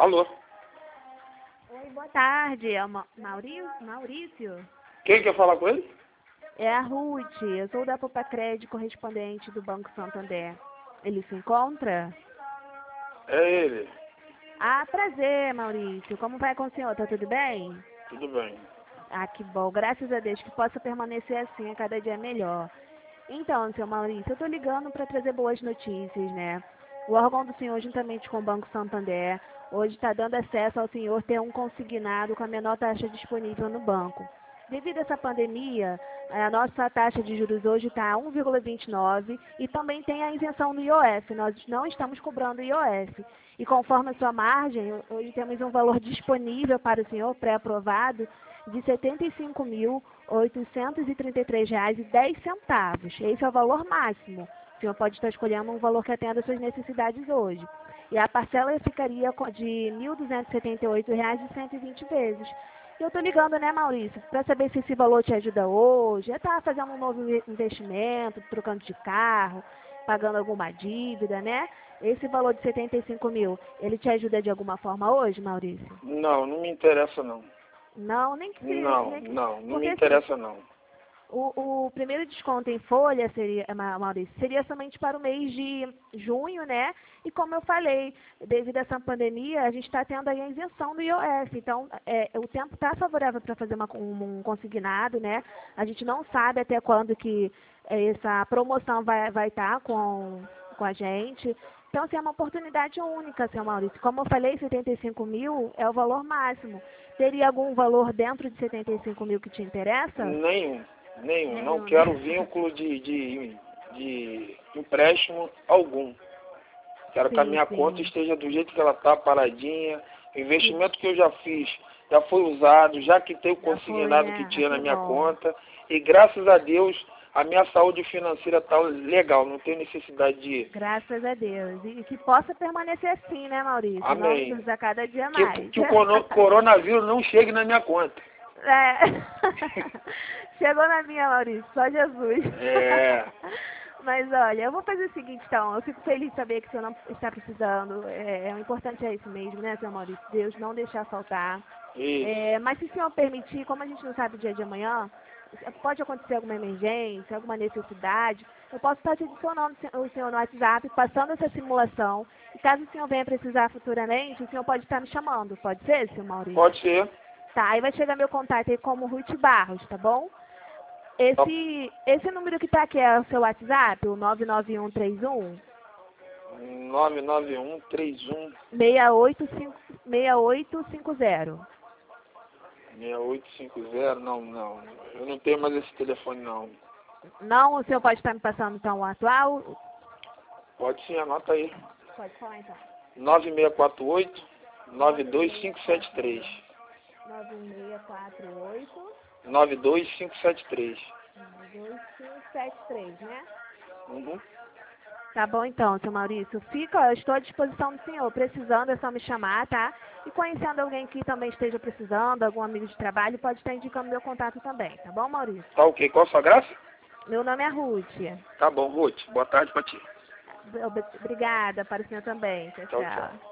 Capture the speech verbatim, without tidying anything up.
Alô? Oi, boa tarde. É o Ma- Maurício? Maurício? Quem quer falar com ele? É a Ruth. Eu sou da Popacred, correspondente do Banco Santander. Ele se encontra? É ele. Ah, prazer, Maurício. Como vai com o senhor? Tá tudo bem? Tudo bem. Ah, que bom. Graças a Deus que possa permanecer assim a cada dia melhor. Então, seu Maurício, eu tô ligando para trazer boas notícias, né? O órgão do senhor, juntamente com o Banco Santander, hoje está dando acesso ao senhor ter um consignado com a menor taxa disponível no banco. Devido a essa pandemia, a nossa taxa de juros hoje está a um vírgula vinte e nove e também tem a isenção no I O F. Nós não estamos cobrando I O F. E conforme a sua margem, hoje temos um valor disponível para o senhor, pré-aprovado, de setenta e cinco mil oitocentos e trinta e três reais e dez centavos. Esse é o valor máximo. O senhor pode estar escolhendo um valor que atenda às suas necessidades hoje. E a parcela ficaria de mil duzentos e setenta e oito reais e cento e vinte vezes. E eu estou ligando, né, Maurício, para saber se esse valor te ajuda hoje. Está fazendo um novo investimento, trocando de carro, pagando alguma dívida, né? Esse valor de setenta e cinco mil, ele te ajuda de alguma forma hoje, Maurício? Não, não me interessa não. Não, nem que se... Não, Nem que, não, não porque, me assim, interessa não. o, o primeiro desconto em folha, seria, Ma- Maurício, seria somente para o mês de junho, né? E como eu falei, devido a essa pandemia, a gente está tendo aí a isenção do I O F. Então, é, o tempo está favorável para fazer uma, um, um consignado, né? A gente não sabe até quando que é, essa promoção vai vai estar com, com a gente. Então, assim, é uma oportunidade única, seu Maurício. Como eu falei, setenta e cinco mil é o valor máximo. Teria algum valor dentro de setenta e cinco mil que te interessa? Nenhum, nenhum. Não Nenhum, quero né? vínculo de, de, de empréstimo algum. Quero que a Sim, minha conta sim. esteja do jeito que ela está, paradinha. O investimento que eu já fiz já foi usado, já quitei o Já foi, consignado que né? Ah, tinha na que minha bom. conta. E graças a Deus, a minha saúde financeira está legal. Não tenho necessidade de... Graças a Deus. E que possa permanecer assim, né, Maurício? Em nome de Amém. Jesus, a cada dia Que, mais. que o cono- coronavírus não chegue na minha conta. É. Chegou na minha, Maurício, só Jesus. É. Mas olha, eu vou fazer o seguinte, então. Eu fico feliz de saber que o senhor não está precisando. É, é, o importante é isso mesmo, né, seu Maurício? Deus não deixar faltar. Isso. É, mas se o senhor permitir, como a gente não sabe o dia de amanhã, pode acontecer alguma emergência, alguma necessidade, eu posso estar te adicionando o senhor no WhatsApp, passando essa simulação. E caso o senhor venha precisar futuramente, o senhor pode estar me chamando. Pode ser, seu Maurício? Pode ser. Tá, aí vai chegar meu contato aí como Ruth Barros, tá bom? Tá. Esse, esse número que tá aqui é o seu WhatsApp, o nove nove um três um nove nove um três um seis oito cinco seis oito cinco zero. seis oito cinco zero. Não, não. Eu não tenho mais esse telefone, não. Não, o senhor pode estar me passando então o atual? Pode sim, anota aí. Pode falar então. nove seis quatro oito nove dois cinco sete três. nove seis quatro oito nove dois cinco sete três. nove dois cinco sete três, né? Uhum. Tá bom então, seu Maurício. Fica, eu estou à disposição do senhor. Precisando é só me chamar, tá? E conhecendo alguém que também esteja precisando, algum amigo de trabalho, pode estar indicando meu contato também, tá bom, Maurício? Tá ok. Qual a sua graça? Meu nome é Ruth. Tá bom, Ruth. Boa tarde pra ti. Obrigada, para o senhor também. Tchau, Tchau, tchau. tchau.